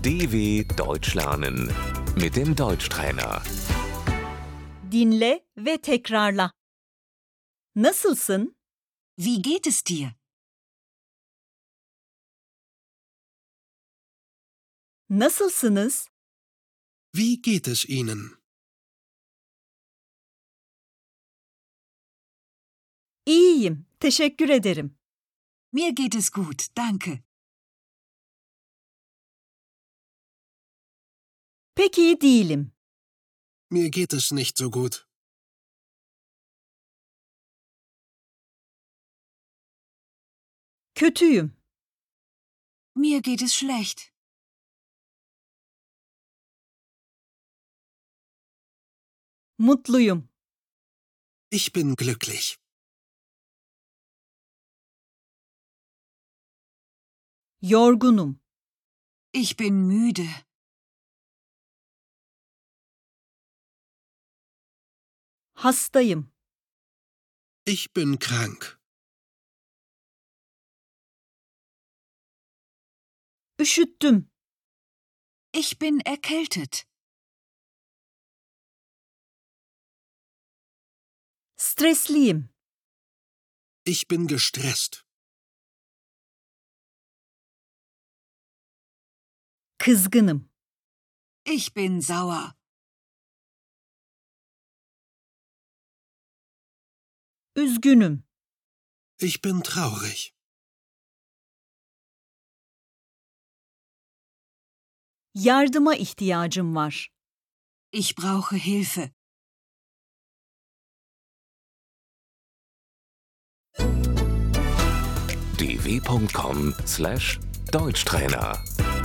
DW Deutsch lernen mit dem Deutschtrainer. Dinle ve tekrarla. Nasılsın? Wie geht es dir? Nasılsınız? Wie geht es Ihnen? İyiyim, teşekkür ederim. Mir geht es gut, danke. Pek iyi değilim. Mir geht es nicht so gut. Kötüyüm. Mir geht es schlecht. Mutluyum. Ich bin glücklich. Yorgunum. Ich bin müde. Hastayım. Ich bin krank. Üşüttüm. Ich bin erkältet. Stresliyim. Ich bin gestresst. Kızgınım. Ich bin sauer. Üzgünüm. Ich bin traurig. Yardıma ihtiyacım var. Ich brauche Hilfe. dw.com/Deutschtrainer